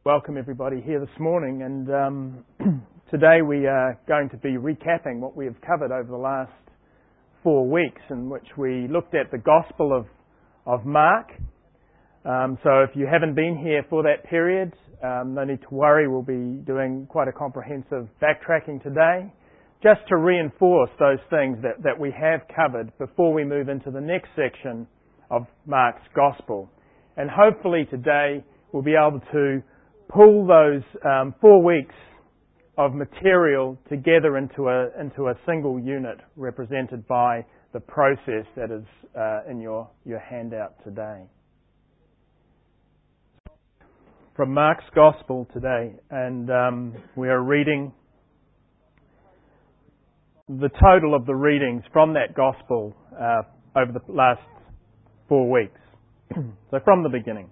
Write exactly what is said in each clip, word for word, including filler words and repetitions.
Welcome everybody here this morning, and um, today we are going to be recapping what we have covered over the last four weeks, in which we looked at the Gospel of, of Mark. Um, so if you haven't been here for that period, um, no need to worry, we'll be doing quite a comprehensive backtracking today, just to reinforce those things that, that we have covered before we move into the next section of Mark's Gospel. And hopefully today we'll be able to pull those um, four weeks of material together into a into a single unit represented by the process that is uh, in your, your handout today. From Mark's Gospel today, and um, we are reading the total of the readings from that Gospel uh, over the last four weeks. So from the beginning.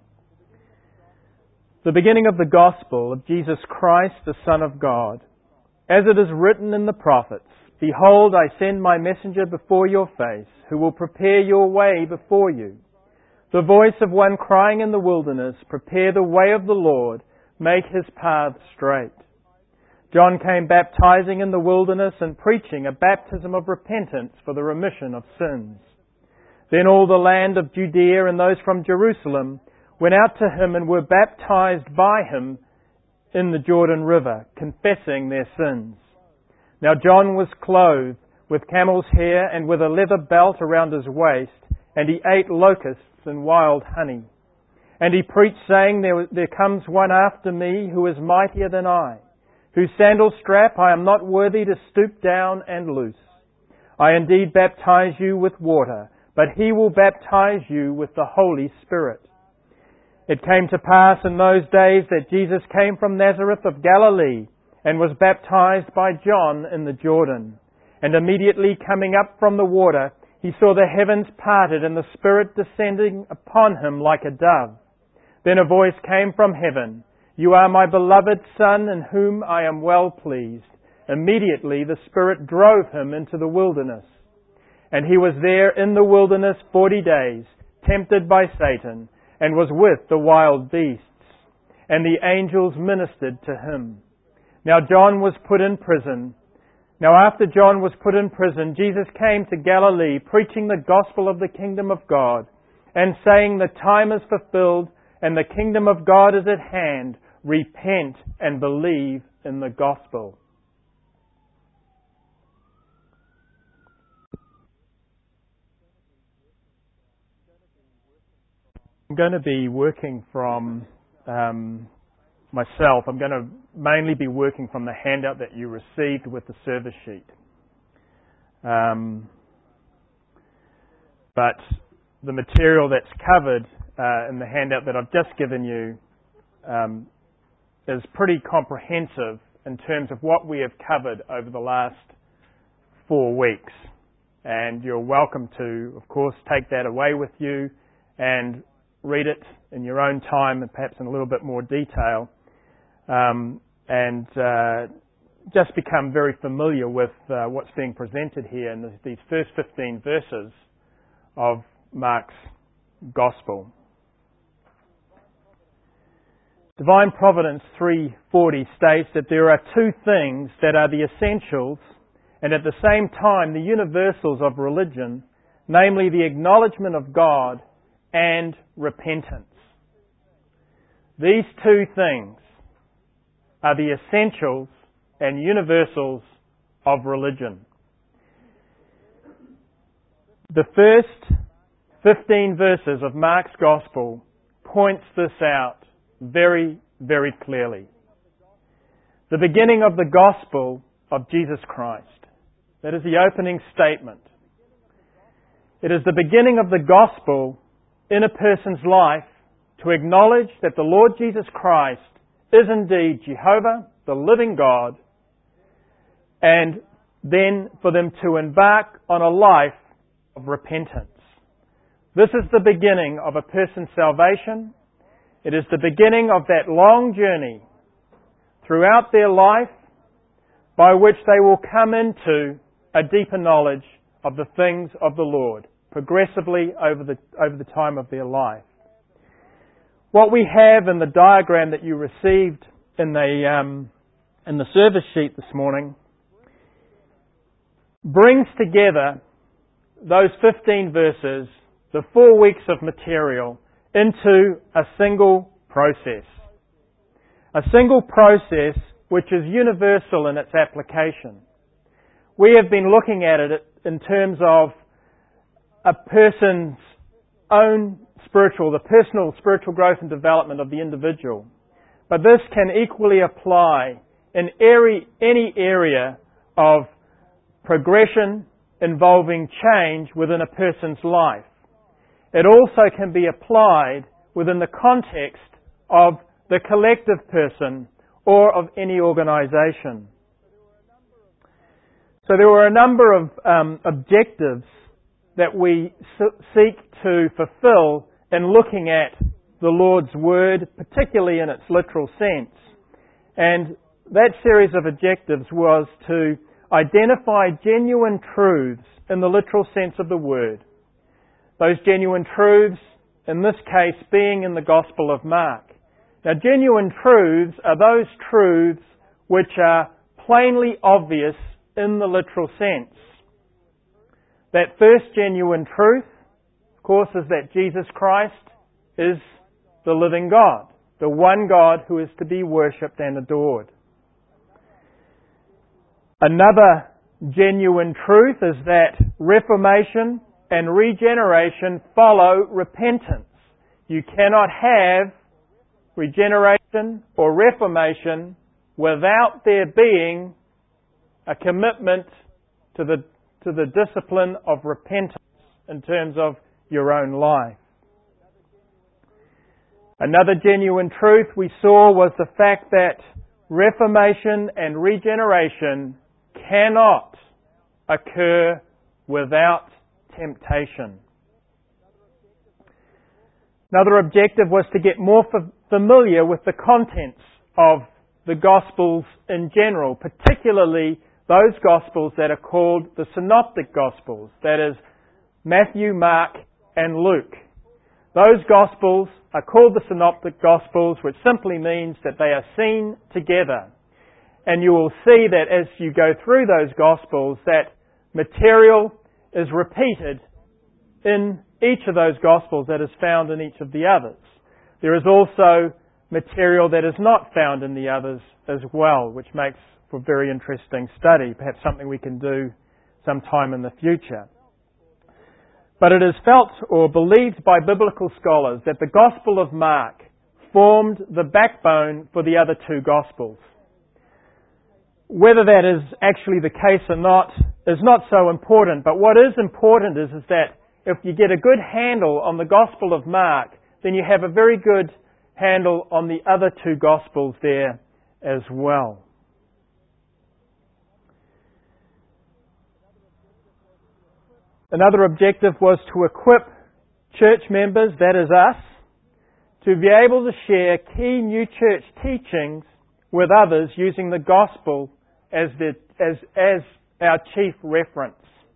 The beginning of the Gospel of Jesus Christ, the Son of God. As it is written in the prophets, Behold, I send my messenger before your face, who will prepare your way before you. The voice of one crying in the wilderness, Prepare the way of the Lord, make his path straight. John came baptizing in the wilderness and preaching a baptism of repentance for the remission of sins. Then all the land of Judea and those from Jerusalem went out to him and were baptized by him in the Jordan River, confessing their sins. Now John was clothed with camel's hair and with a leather belt around his waist, and he ate locusts and wild honey. And he preached, saying, There, there comes one after me who is mightier than I, whose sandal strap I am not worthy to stoop down and loose. I indeed baptize you with water, but he will baptize you with the Holy Spirit. It came to pass in those days that Jesus came from Nazareth of Galilee and was baptized by John in the Jordan. And immediately coming up from the water, he saw the heavens parted and the Spirit descending upon him like a dove. Then a voice came from heaven, You are my beloved Son, in whom I am well pleased. Immediately the Spirit drove him into the wilderness. And he was there in the wilderness forty days, tempted by Satan, and was with the wild beasts, and the angels ministered to him. Now John was put in prison. Now after John was put in prison, Jesus came to Galilee, preaching the gospel of the kingdom of God, and saying, The time is fulfilled, and the kingdom of God is at hand. Repent and believe in the gospel. I'm going to be working from um, myself. I'm going to mainly be working from the handout that you received with the service sheet. Um, but the material that's covered uh, in the handout that I've just given you um, is pretty comprehensive in terms of what we have covered over the last four weeks. And you're welcome to, of course, take that away with you and read it in your own time and perhaps in a little bit more detail, um, and uh, just become very familiar with uh, what's being presented here in these first fifteen verses of Mark's Gospel. Divine Providence three forty states that there are two things that are the essentials and at the same time the universals of religion, namely the acknowledgement of God and repentance. These two things are the essentials and universals of religion. The first fifteen verses of Mark's Gospel points this out very, very clearly. The beginning of the Gospel of Jesus Christ. That is the opening statement. It is the beginning of the Gospel in a person's life to acknowledge that the Lord Jesus Christ is indeed Jehovah, the living God, and then for them to embark on a life of repentance. This is the beginning of a person's salvation. It is the beginning of that long journey throughout their life by which they will come into a deeper knowledge of the things of the Lord progressively over the over the time of their life. What we have in the diagram that you received in the, um, in the service sheet this morning brings together those fifteen verses, the four weeks of material, into a single process. A single process which is universal in its application. We have been looking at it in terms of a person's own spiritual, the personal spiritual growth and development of the individual. But this can equally apply in any area of progression involving change within a person's life. It also can be applied within the context of the collective person or of any organisation. So there were a number of um, objectives that we seek to fulfill in looking at the Lord's Word, particularly in its literal sense. And that series of objectives was to identify genuine truths in the literal sense of the word. Those genuine truths, in this case, being in the Gospel of Mark. Now, genuine truths are those truths which are plainly obvious in the literal sense. That first genuine truth, of course, is that Jesus Christ is the living God, the one God who is to be worshipped and adored. Another genuine truth is that reformation and regeneration follow repentance. You cannot have regeneration or reformation without there being a commitment to the to the discipline of repentance in terms of your own life. Another genuine truth we saw was the fact that reformation and regeneration cannot occur without temptation. Another objective was to get more familiar with the contents of the Gospels in general, particularly those Gospels that are called the Synoptic Gospels, that is, Matthew, Mark, and Luke. Those Gospels are called the Synoptic Gospels, which simply means that they are seen together. And you will see that as you go through those Gospels, that material is repeated in each of those Gospels that is found in each of the others. There is also material that is not found in the others as well, which makes for very interesting study, perhaps something we can do sometime in the future. But it is felt or believed by biblical scholars that the Gospel of Mark formed the backbone for the other two Gospels. Whether that is actually the case or not is not so important, but what is important is, is that if you get a good handle on the Gospel of Mark, then you have a very good handle on the other two Gospels there as well. Another objective was to equip church members, that is us, to be able to share key new church teachings with others using the Gospel as the, as, as our chief reference.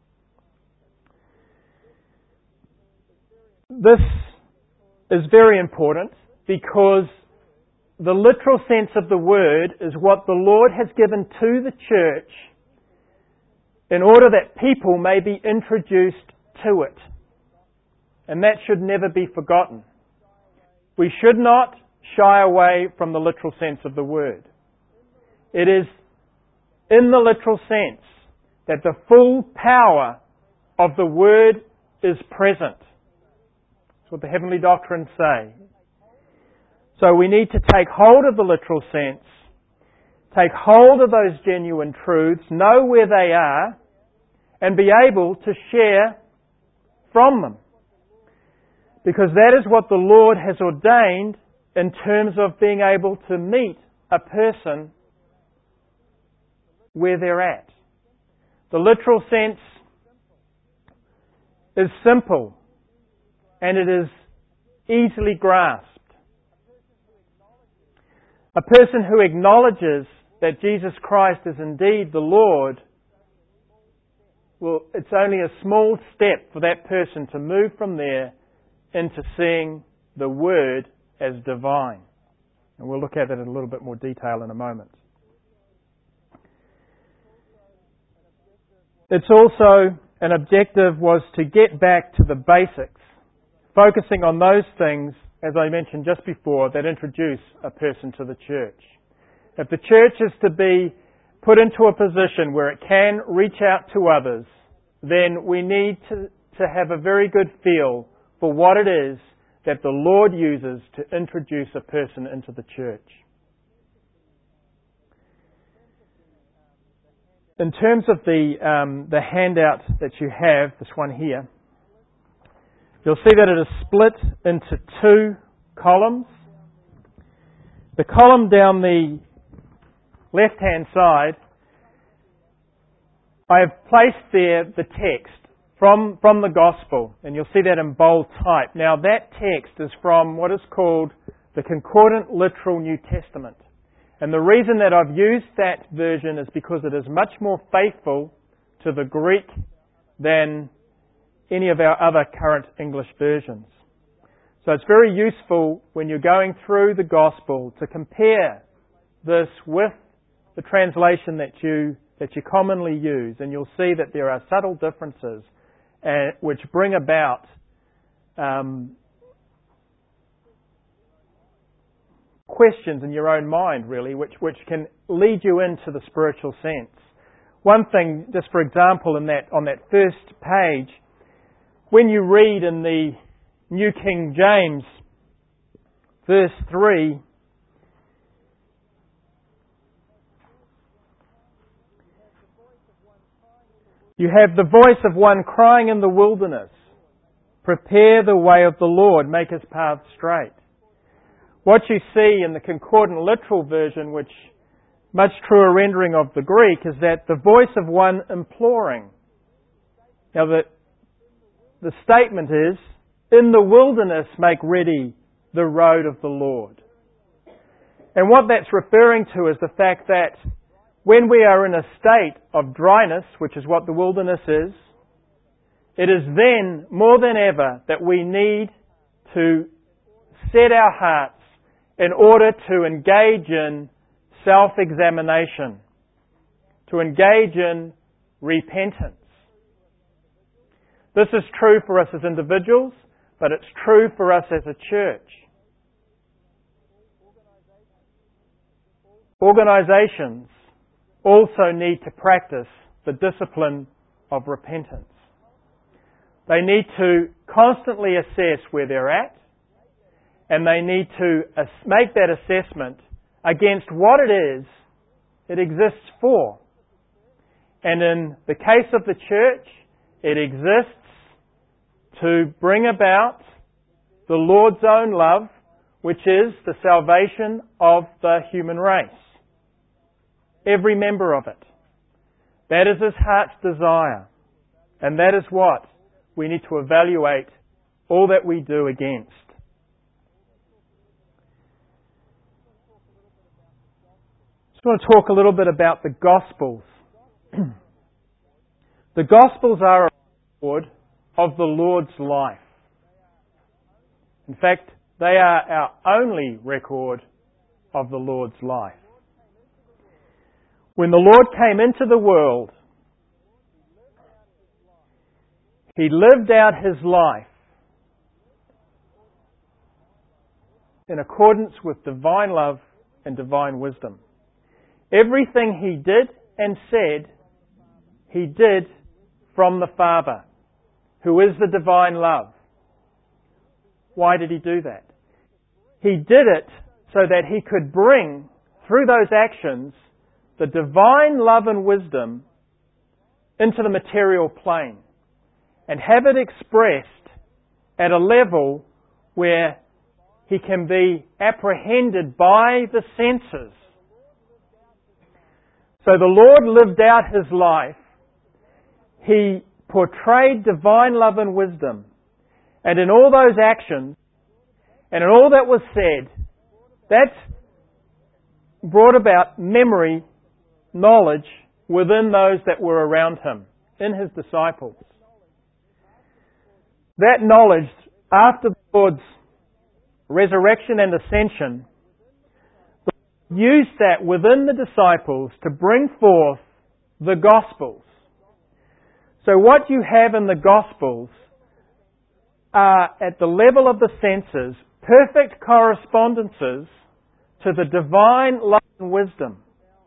This is very important because the literal sense of the word is what the Lord has given to the church in order that people may be introduced to it. And that should never be forgotten. We should not shy away from the literal sense of the word. It is in the literal sense that the full power of the word is present. That's what the heavenly doctrines say. So we need to take hold of the literal sense, take hold of those genuine truths, know where they are, and be able to share from them. Because that is what the Lord has ordained in terms of being able to meet a person where they're at. The literal sense is simple and it is easily grasped. A person who acknowledges that Jesus Christ is indeed the Lord, well, it's only a small step for that person to move from there into seeing the Word as divine. And we'll look at that in a little bit more detail in a moment. It's also, an objective was to get back to the basics, focusing on those things, as I mentioned just before, that introduce a person to the church. If the church is to be put into a position where it can reach out to others, then we need to, to have a very good feel for what it is that the Lord uses to introduce a person into the church. In terms of the um, the handout that you have, this one here, you'll see that it is split into two columns. The column down the left-hand side, I have placed there the text from, from the Gospel, and you'll see that in bold type. Now that text is from what is called the Concordant Literal New Testament. And the reason that I've used that version is because it is much more faithful to the Greek than any of our other current English versions. So it's very useful when you're going through the Gospel to compare this with the translation that you that you commonly use, and you'll see that there are subtle differences uh, which bring about um, questions in your own mind, really, which, which can lead you into the spiritual sense. One thing, just for example, in that on that first page, when you read in the New King James, verse three, you have the voice of one crying in the wilderness, prepare the way of the Lord, make His path straight. What you see in the Concordant Literal version, which much truer rendering of the Greek, is that the voice of one imploring. Now the, the statement is, in the wilderness make ready the road of the Lord. And what that's referring to is the fact that when we are in a state of dryness, which is what the wilderness is, it is then, more than ever, that we need to set our hearts in order to engage in self-examination, to engage in repentance. This is true for us as individuals, but it's true for us as a church. Organisations also need to practice the discipline of repentance. They need to constantly assess where they're at, and they need to make that assessment against what it is it exists for. And in the case of the church, it exists to bring about the Lord's own love, which is the salvation of the human race. Every member of it. That is His heart's desire. And that is what we need to evaluate all that we do against. I want to talk a little bit about the Gospels. The Gospels are a record of the Lord's life. In fact, they are our only record of the Lord's life. When the Lord came into the world, He lived out His life in accordance with divine love and divine wisdom. Everything He did and said, He did from the Father, who is the divine love. Why did He do that? He did it so that He could bring, through those actions, the divine love and wisdom into the material plane and have it expressed at a level where He can be apprehended by the senses. So the Lord lived out His life. He portrayed divine love and wisdom. And in all those actions, and in all that was said, that brought about memory, knowledge within those that were around Him, in His disciples. That knowledge, after the Lord's resurrection and ascension, used that within the disciples to bring forth the Gospels. So what you have in the Gospels are, at the level of the senses, perfect correspondences to the divine love and wisdom.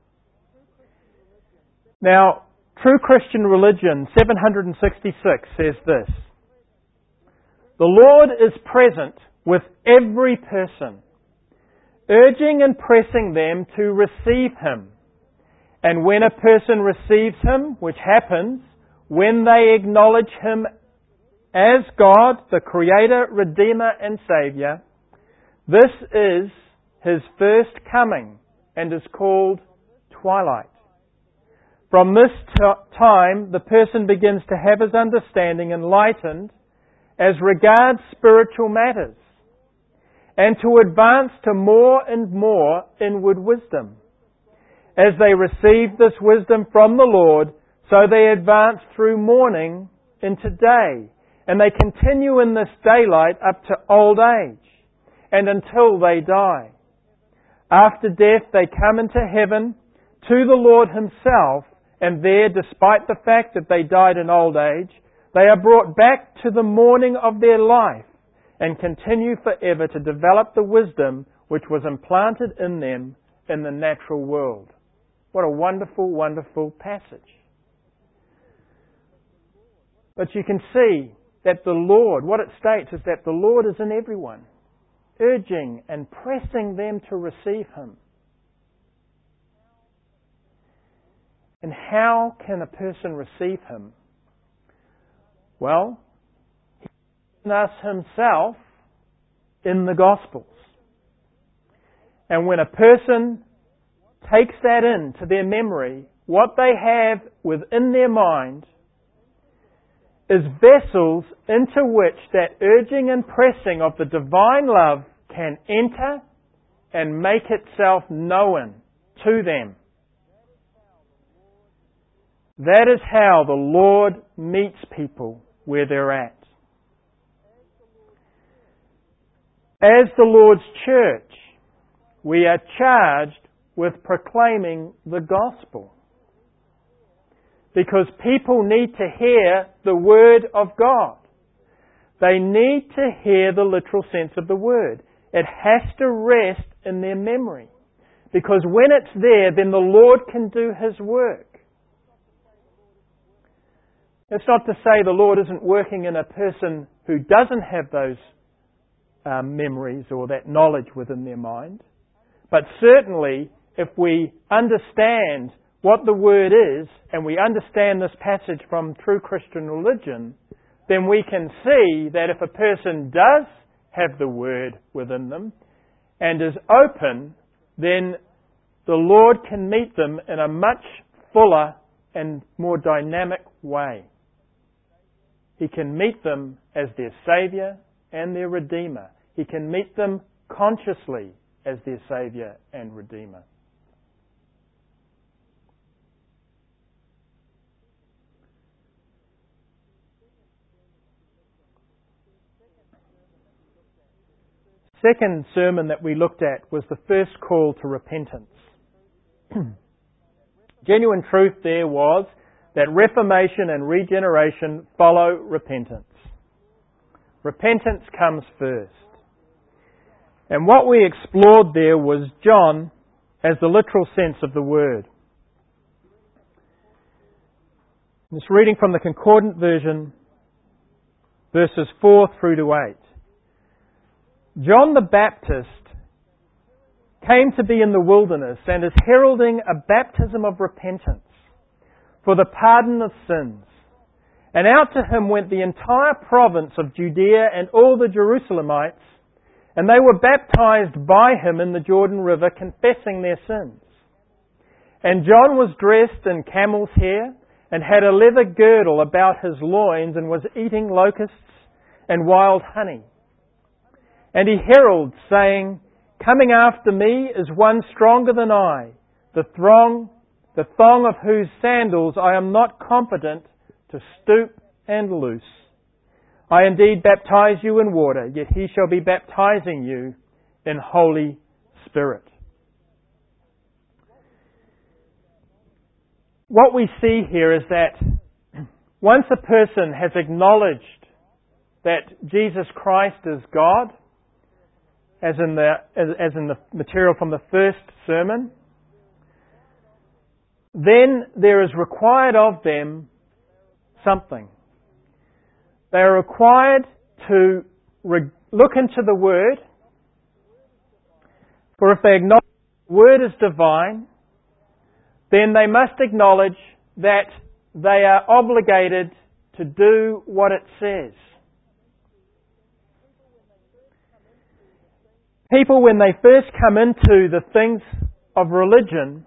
Now, True Christian Religion seven sixty-six says this: "The Lord is present with every person, urging and pressing them to receive Him. And when a person receives Him, which happens when they acknowledge Him as God, the Creator, Redeemer and Saviour, this is His first coming and is called twilight. From this t- time, the person begins to have his understanding enlightened as regards spiritual matters, and to advance to more and more inward wisdom. As they receive this wisdom from the Lord, so they advance through morning into day, and they continue in this daylight up to old age, and until they die. After death they come into heaven to the Lord Himself, and there, despite the fact that they died in old age, they are brought back to the morning of their life and continue forever to develop the wisdom which was implanted in them in the natural world." What a wonderful, wonderful passage. But you can see that the Lord, what it states is that the Lord is in everyone, urging and pressing them to receive Him. And how can a person receive Him? Well, He's given us Himself in the Gospels. And when a person takes that into their memory, what they have within their mind is vessels into which that urging and pressing of the divine love can enter and make itself known to them. That is how the Lord meets people where they're at. As the Lord's church, we are charged with proclaiming the gospel. Because people need to hear the Word of God. They need to hear the literal sense of the Word. It has to rest in their memory. Because when it's there, then the Lord can do His work. It's not to say the Lord isn't working in a person who doesn't have those um, memories or that knowledge within their mind. But certainly, if we understand what the Word is, and we understand this passage from True Christian Religion, then we can see that if a person does have the Word within them and is open, then the Lord can meet them in a much fuller and more dynamic way. He can meet them as their Saviour and their Redeemer. He can meet them consciously as their Saviour and Redeemer. Second sermon that we looked at was the first call to repentance. Genuine truth there was that reformation and regeneration follow repentance. Repentance comes first. And what we explored there was John as the literal sense of the word. Just reading from the Concordant Version, verses four through to eight. John the Baptist came to be in the wilderness and is heralding a baptism of repentance for the pardon of sins. And out to him went the entire province of Judea and all the Jerusalemites, and they were baptized by him in the Jordan River, confessing their sins. And John was dressed in camel's hair and had a leather girdle about his loins and was eating locusts and wild honey. And he heralded, saying, "Coming after me is one stronger than I, the thong, the thong of whose sandals I am not competent to stoop and loose. I indeed baptize you in water, yet he shall be baptizing you in Holy Spirit. What we see here is that once a person has acknowledged that Jesus Christ is God, as in the as, as in the material from the first sermon, then there is required of them something. They are required to re- look into the Word, for if they acknowledge the Word is divine, then they must acknowledge that they are obligated to do what it says. People, when they first come into the things of religion,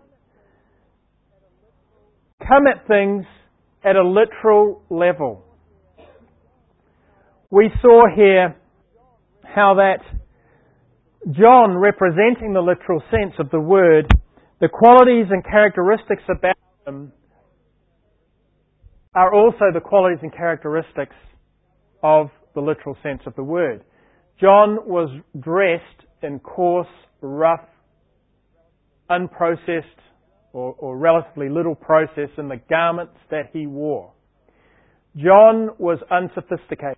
come at things at a literal level. We saw here how that John, representing the literal sense of the word, the qualities and characteristics about them are also the qualities and characteristics of the literal sense of the word. John was dressed in coarse, rough, unprocessed, or, or relatively little process in the garments that he wore. John was unsophisticated.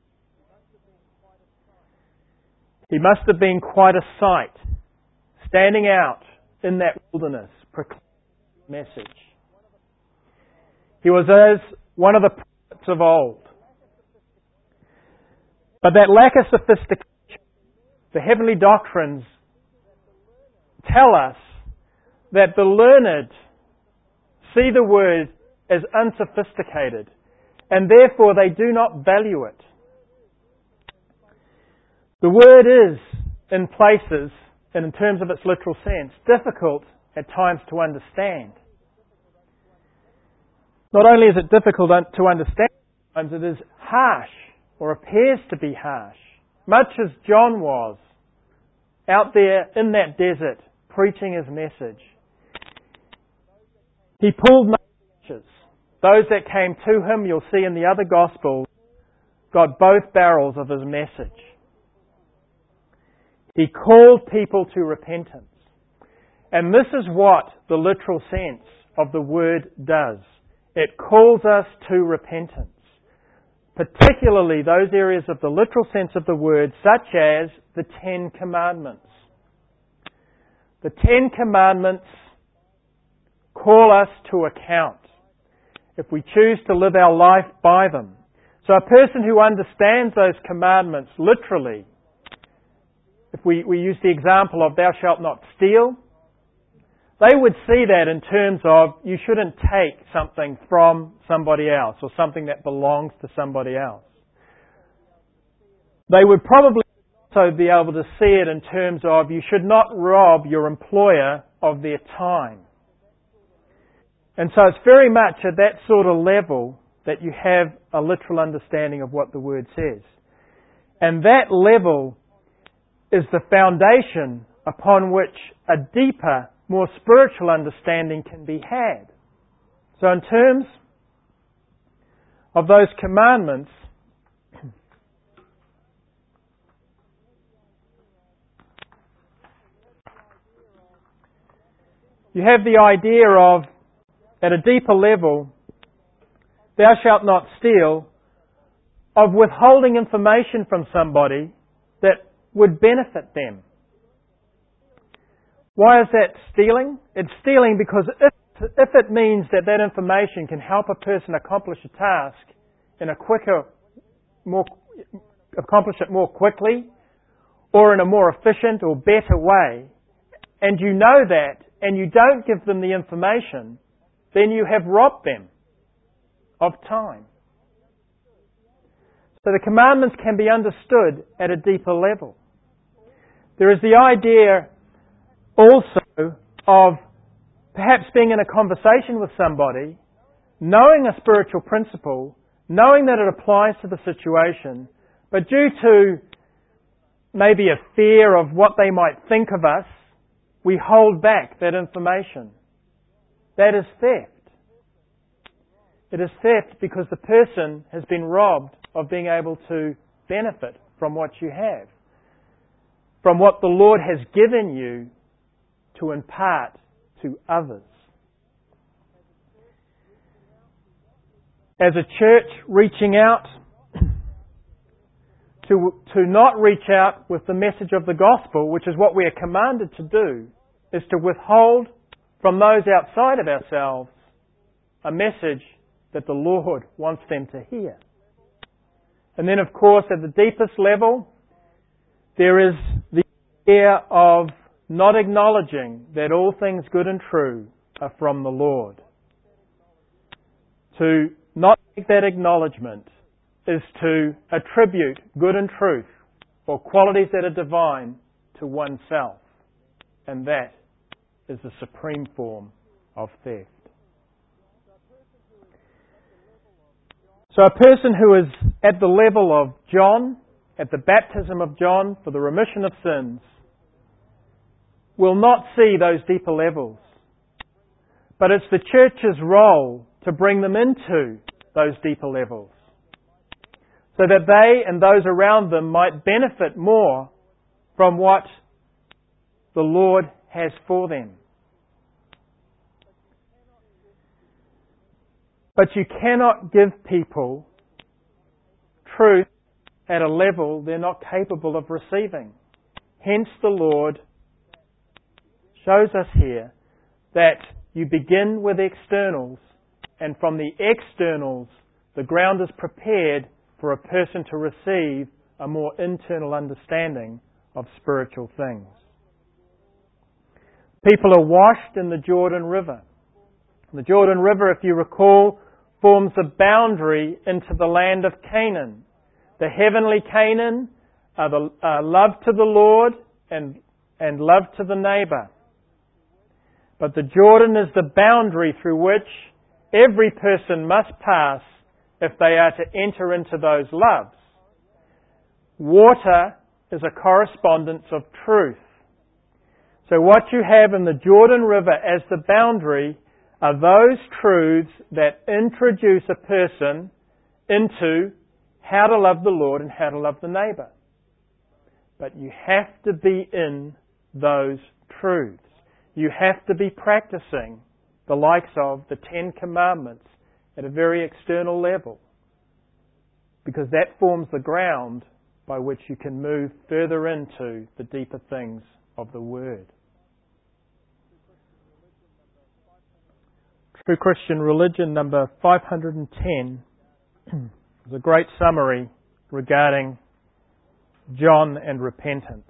He must have been quite a sight, standing out in that wilderness, proclaiming the message. He was as one of the prophets of old. But that lack of sophistication, the heavenly doctrines tell us that the learned see the word as unsophisticated, and therefore they do not value it. The word is, in places, and in terms of its literal sense, difficult at times to understand. Not only is it difficult to understand, at times it is harsh, or appears to be harsh, much as John was out there in that desert preaching his message. He pulled no punches. Those that came to him, you'll see in the other Gospels, got both barrels of his message. He called people to repentance. And this is what the literal sense of the word does. It calls us to repentance. Particularly those areas of the literal sense of the word, such as the Ten Commandments. The Ten Commandments call us to account if we choose to live our life by them. So a person who understands those commandments literally, if we, we use the example of thou shalt not steal, they would see that in terms of you shouldn't take something from somebody else or something that belongs to somebody else. They would probably also be able to see it in terms of you should not rob your employer of their time. And so it's very much at that sort of level that you have a literal understanding of what the word says. And that level is the foundation upon which a deeper, more spiritual understanding can be had. So in terms of those commandments, you have the idea of, at a deeper level, thou shalt not steal, of withholding information from somebody that would benefit them. Why is that stealing? It's stealing because if, if it means that that information can help a person accomplish a task in a quicker, more, accomplish it more quickly, or in a more efficient or better way, and you know that, and you don't give them the information, then you have robbed them of time. So the commandments can be understood at a deeper level. There is the idea also of perhaps being in a conversation with somebody, knowing a spiritual principle, knowing that it applies to the situation, but due to maybe a fear of what they might think of us, we hold back that information. That is theft. It is theft because the person has been robbed of being able to benefit from what you have, from what the Lord has given you to impart to others. As a church reaching out, to, to not reach out with the message of the gospel, which is what we are commanded to do, is to withhold from those outside of ourselves a message that the Lord wants them to hear. And then, of course, at the deepest level, there is the idea of not acknowledging that all things good and true are from the Lord. To not make that acknowledgement is to attribute good and truth, or qualities that are divine, to oneself. And that is the supreme form of theft. So a person who is at the level of John, at the baptism of John for the remission of sins, will not see those deeper levels. But it's the church's role to bring them into those deeper levels, so that they and those around them might benefit more from what the Lord has for them. But you cannot give people truth at a level they're not capable of receiving. Hence the Lord shows us here that you begin with externals, and from the externals the ground is prepared for a person to receive a more internal understanding of spiritual things. People are washed in the Jordan River. The Jordan River, if you recall, forms a boundary into the land of Canaan. The heavenly Canaan are the uh, love to the Lord and, and love to the neighbour. But the Jordan is the boundary through which every person must pass if they are to enter into those loves. Water is a correspondence of truth. So what you have in the Jordan River as the boundary are those truths that introduce a person into how to love the Lord and how to love the neighbour. But you have to be in those truths. You have to be practicing the likes of the Ten Commandments at a very external level, because that forms the ground by which you can move further into the deeper things of the Word. True Christian Religion number five hundred ten is a great summary regarding John and repentance.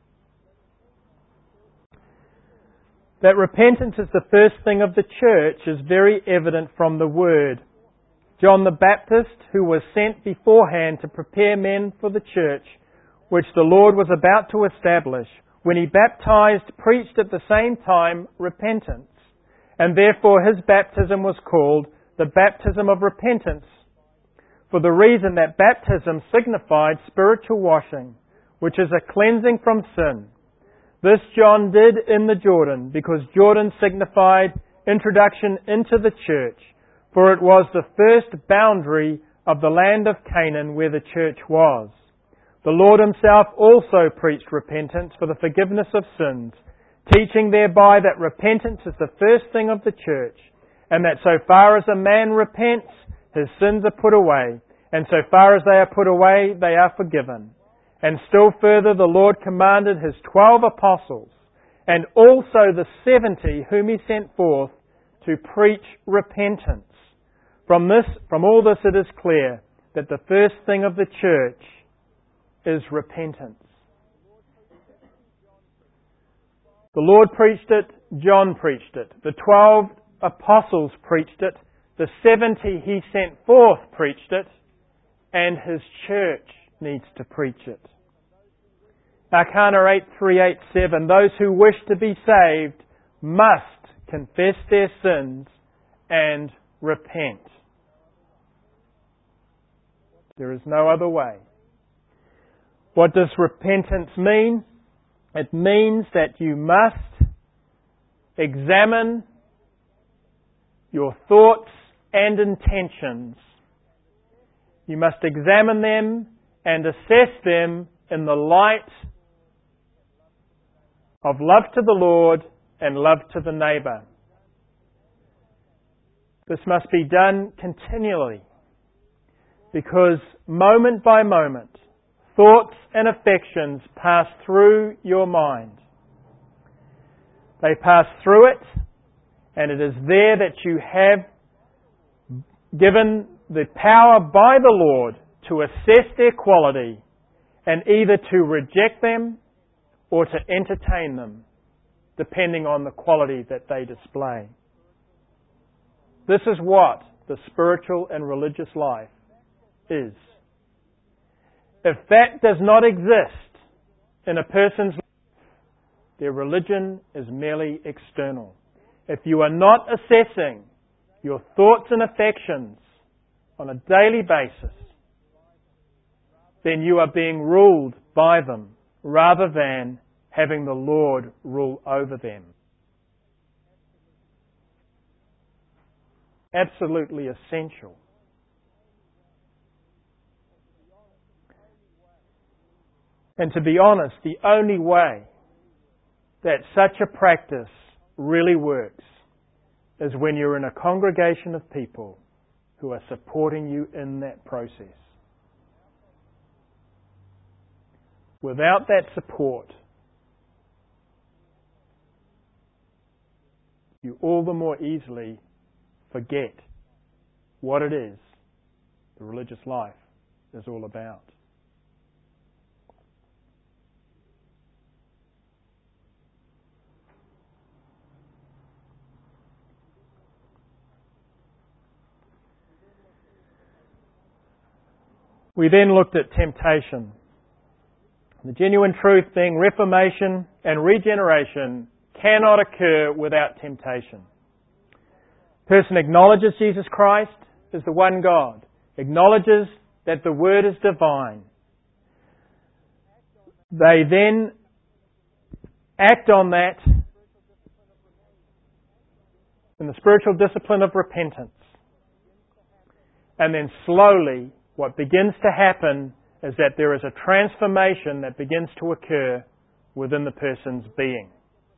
That repentance is the first thing of the church is very evident from the Word. John the Baptist, who was sent beforehand to prepare men for the church, which the Lord was about to establish, when he baptized, preached at the same time repentance. And therefore his baptism was called the baptism of repentance, for the reason that baptism signified spiritual washing, which is a cleansing from sin. This John did in the Jordan, because Jordan signified introduction into the church, for it was the first boundary of the land of Canaan where the church was. The Lord himself also preached repentance for the forgiveness of sins, teaching thereby that repentance is the first thing of the church, and that so far as a man repents, his sins are put away, and so far as they are put away, they are forgiven. And still further, the Lord commanded his twelve apostles, and also the seventy whom he sent forth, to preach repentance. From this, from all this it is clear that the first thing of the church is repentance. The Lord preached it, John preached it, the twelve apostles preached it, the seventy he sent forth preached it, and his church needs to preach it. Arcana eight three eight seven, those who wish to be saved must confess their sins and repent. There is no other way. What does repentance mean? It means that you must examine your thoughts and intentions You must examine them and assess them in the light of love to the Lord and love to the neighbour. This must be done continually, because moment by moment, thoughts and affections pass through your mind. They pass through it, and it is there that you have given the power by the Lord to assess their quality and either to reject them or to entertain them, depending on the quality that they display. This is what the spiritual and religious life is. If that does not exist in a person's life, their religion is merely external. If you are not assessing your thoughts and affections on a daily basis, then you are being ruled by them rather than having the Lord rule over them. Absolutely essential. And to be honest, the only way that such a practice really works is when you're in a congregation of people who are supporting you in that process. Without that support, you all the more easily forget what it is the religious life is all about. We then looked at temptation. The genuine truth being reformation and regeneration cannot occur without temptation. A person acknowledges Jesus Christ as the one God, acknowledges that the Word is divine. They then act on that in the spiritual discipline of repentance. And then slowly, what begins to happen is that there is a transformation that begins to occur within the person's being.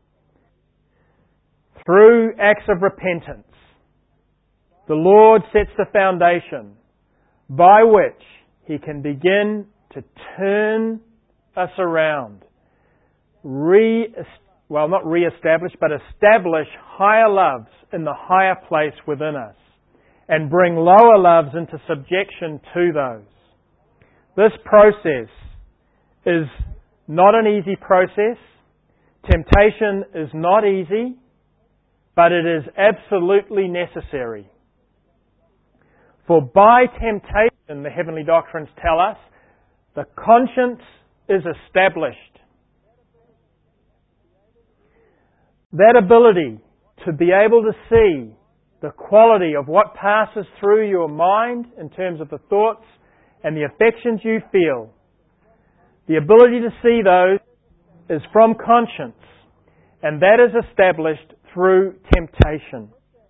Through acts of repentance, the Lord sets the foundation by which He can begin to turn us around. Re, well, not re-establish, but establish higher loves in the higher place within us and bring lower loves into subjection to those. This process is not an easy process. Temptation is not easy, but it is absolutely necessary. For by temptation, the heavenly doctrines tell us, the conscience is established. That ability to be able to see the quality of what passes through your mind in terms of the thoughts and the affections you feel, the ability to see those is from conscience, and that is established through temptation.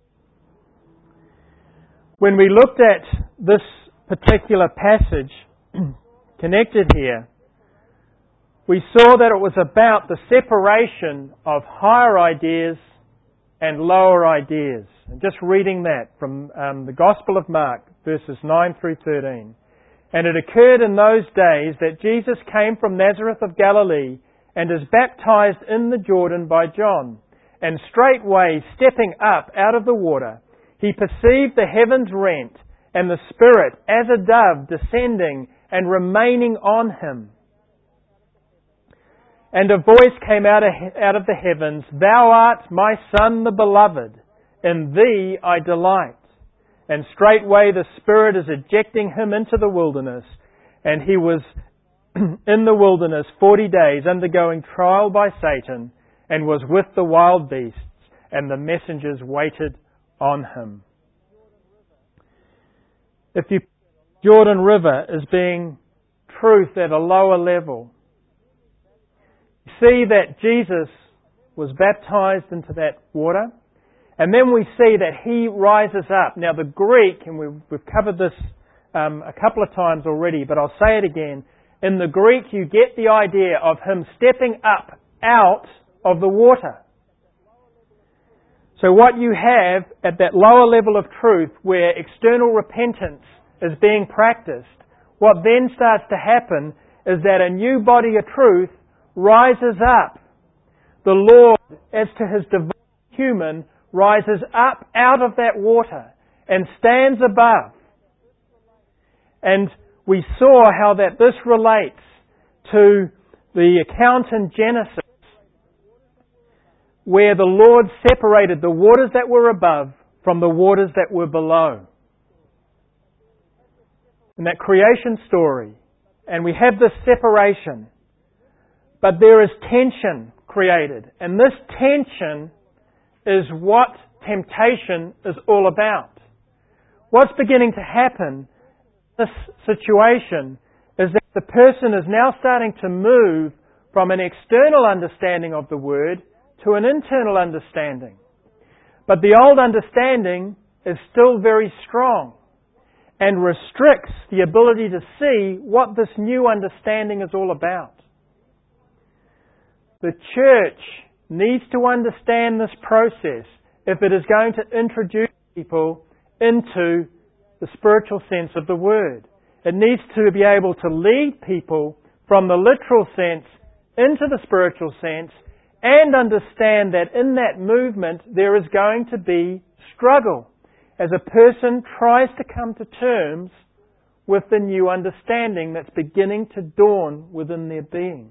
When we looked at this particular passage connected here, we saw that it was about the separation of higher ideas and lower ideas. And just reading that from um, the Gospel of Mark, verses nine through thirteen. And it occurred in those days that Jesus came from Nazareth of Galilee and is baptized in the Jordan by John. And straightway, stepping up out of the water, he perceived the heavens rent and the Spirit as a dove descending and remaining on him. And a voice came out of the heavens, "Thou art my Son, the Beloved. In thee I delight." And straightway the Spirit is ejecting him into the wilderness. And he was in the wilderness forty days, undergoing trial by Satan, and was with the wild beasts, and the messengers waited on him. If you Jordan River as being truth at a lower level, you see that Jesus was baptized into that water, and then we see that He rises up. Now the Greek, and we've, we've covered this um, a couple of times already, but I'll say it again. In the Greek, you get the idea of Him stepping up out of the water. So what you have at that lower level of truth where external repentance is being practiced, what then starts to happen is that a new body of truth rises up. The Lord, as to His divine human, rises up out of that water and stands above. And we saw how that this relates to the account in Genesis where the Lord separated the waters that were above from the waters that were below. In that creation story, and we have this separation, but there is tension created. And this tension is what temptation is all about. What's beginning to happen in this situation is that the person is now starting to move from an external understanding of the Word to an internal understanding. But the old understanding is still very strong and restricts the ability to see what this new understanding is all about. The church needs to understand this process if it is going to introduce people into the spiritual sense of the word. It needs to be able to lead people from the literal sense into the spiritual sense and understand that in that movement there is going to be struggle as a person tries to come to terms with the new understanding that's beginning to dawn within their being.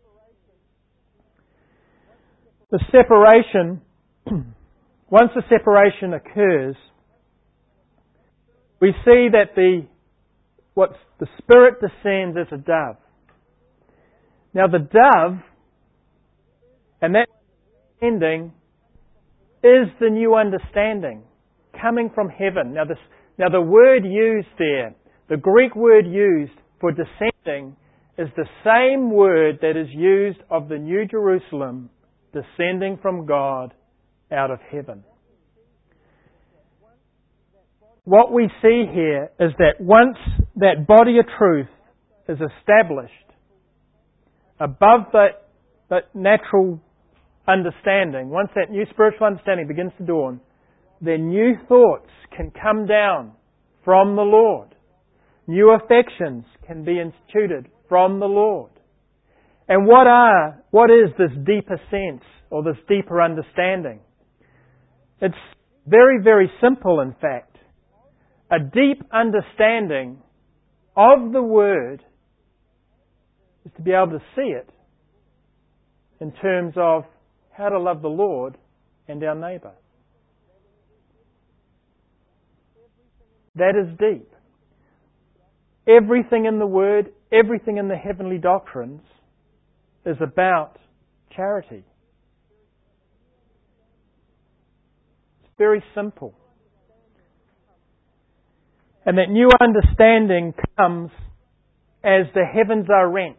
The separation, once the separation occurs, we see that the what the Spirit descends as a dove. Now the dove, and that ending, is the new understanding coming from heaven. Now, this, now the word used there, the Greek word used for descending, is the same word that is used of the New Jerusalem descending from God out of heaven. What we see here is that once that body of truth is established above that, that natural understanding, once that new spiritual understanding begins to dawn, then new thoughts can come down from the Lord. New affections can be instituted from the Lord. And what are, what is this deeper sense or this deeper understanding? It's very, very simple, in fact. A deep understanding of the Word is to be able to see it in terms of how to love the Lord and our neighbour. That is deep. Everything in the Word, everything in the heavenly doctrines is about charity. It's very simple. And that new understanding comes as the heavens are rent.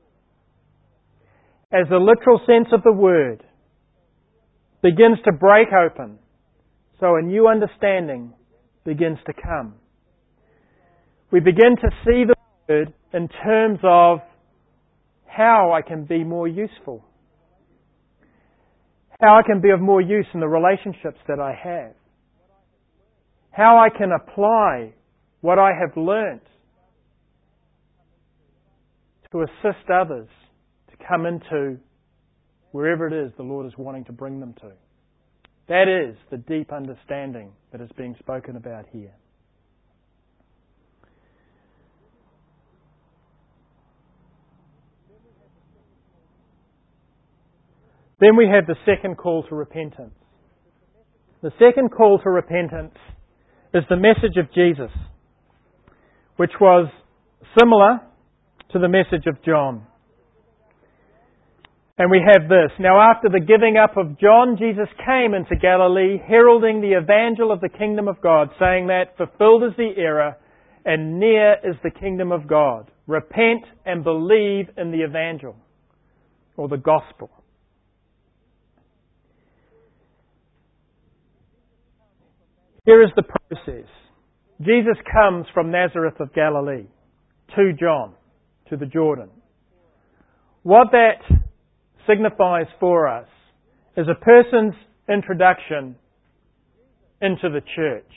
As the literal sense of the word begins to break open, so a new understanding begins to come. We begin to see the word in terms of how I can be more useful. How I can be of more use in the relationships that I have. How I can apply what I have learnt to assist others to come into wherever it is the Lord is wanting to bring them to. That is the deep understanding that is being spoken about here. Then we have the second call to repentance. The second call to repentance is the message of Jesus, which was similar to the message of John. And we have this. Now after the giving up of John, Jesus came into Galilee, heralding the evangel of the kingdom of God, saying that fulfilled is the era, and near is the kingdom of God. Repent and believe in the evangel, or the gospel. Here is the process. Jesus comes from Nazareth of Galilee to John, to the Jordan. What that signifies for us is a person's introduction into the church.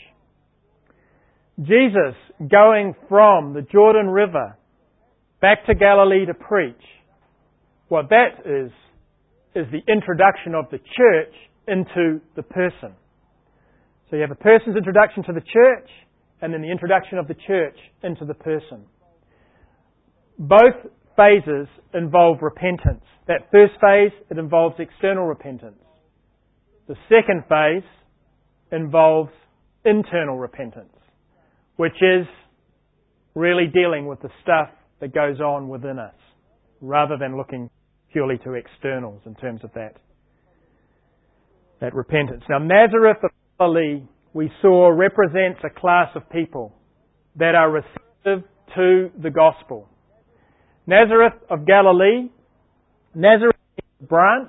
Jesus going from the Jordan River back to Galilee to preach, what that is, is the introduction of the church into the person. So you have a person's introduction to the church, and then the introduction of the church into the person. Both phases involve repentance. That first phase, it involves external repentance. The second phase involves internal repentance, which is really dealing with the stuff that goes on within us, rather than looking purely to externals in terms of that, that repentance. Now, Nazareth of Galilee, we saw, represents a class of people that are receptive to the gospel. Nazareth of Galilee, Nazareth is a branch,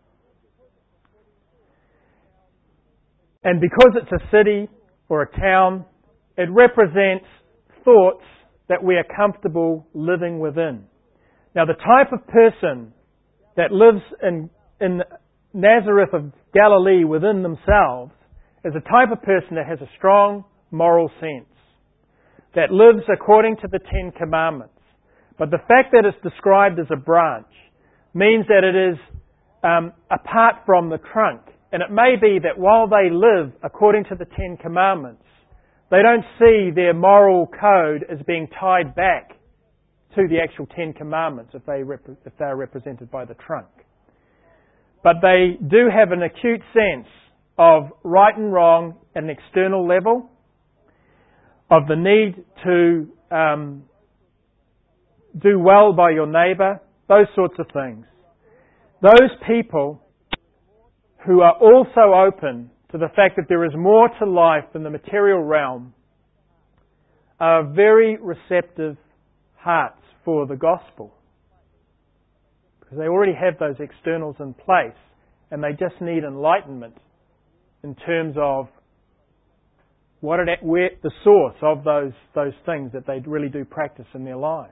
and because it's a city or a town, it represents thoughts that we are comfortable living within. Now, the type of person that lives in, in Nazareth of Galilee within themselves is a type of person that has a strong moral sense, that lives according to the Ten Commandments. But the fact that it's described as a branch means that it is um, apart from the trunk. And it may be that while they live according to the Ten Commandments, they don't see their moral code as being tied back to the actual Ten Commandments if they, rep- if they are represented by the trunk. But they do have an acute sense of right and wrong at an external level, of the need to um, do well by your neighbour, those sorts of things. Those people who are also open to the fact that there is more to life than the material realm are very receptive hearts for the gospel. Because they already have those externals in place and they just need enlightenment in terms of what it, where, the source of those, those things that they really do practice in their lives.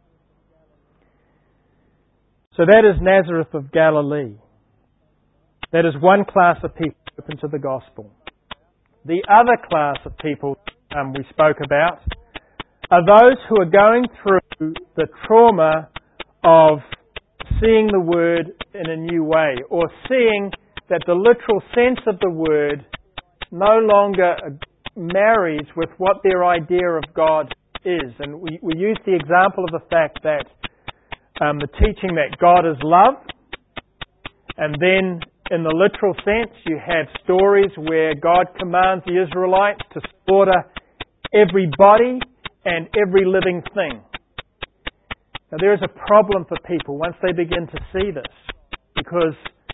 So that is Nazareth of Galilee. That is one class of people open to the gospel. The other class of people um, we spoke about are those who are going through the trauma of seeing the word in a new way, or seeing that the literal sense of the word no longer marries with what their idea of God is. And we, we use the example of the fact that um, the teaching that God is love, and then in the literal sense you have stories where God commands the Israelites to slaughter every body and every living thing. Now there is a problem for people once they begin to see this, because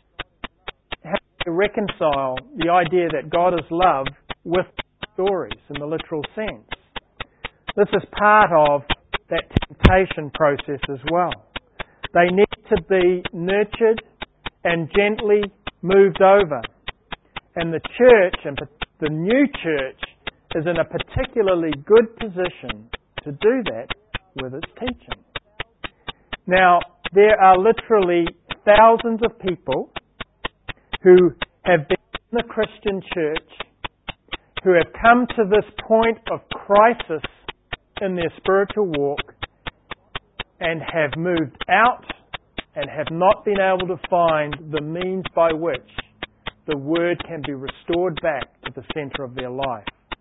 how do you reconcile the idea that God is love with stories in the literal sense? This is part of that temptation process as well. They need to be nurtured and gently moved over. And the church, and the new church, is in a particularly good position to do that with its teaching. Now, there are literally thousands of people who have been in the Christian church, who have come to this point of crisis in their spiritual walk and have moved out and have not been able to find the means by which the Word can be restored back to the centre of their life.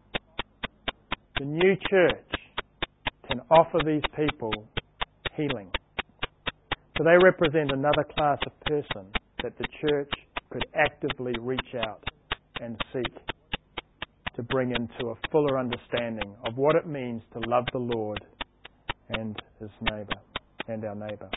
The new church can offer these people healing. So they represent another class of person that the church could actively reach out and seek to bring into a fuller understanding of what it means to love the Lord and His neighbour, and our neighbour.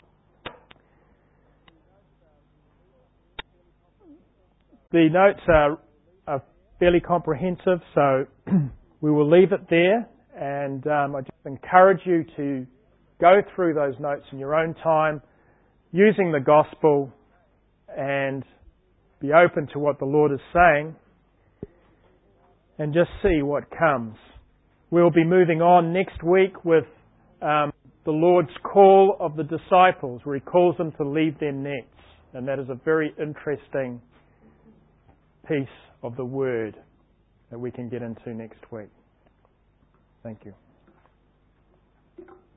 The notes are, are fairly comprehensive, so we will leave it there, and um, I just encourage you to go through those notes in your own time, using the gospel, and be open to what the Lord is saying, and just see what comes We'll be moving on next week with um, the Lord's call of the disciples, where He calls them to leave their nets. And that is a very interesting piece of the Word that we can get into next week. Thank you.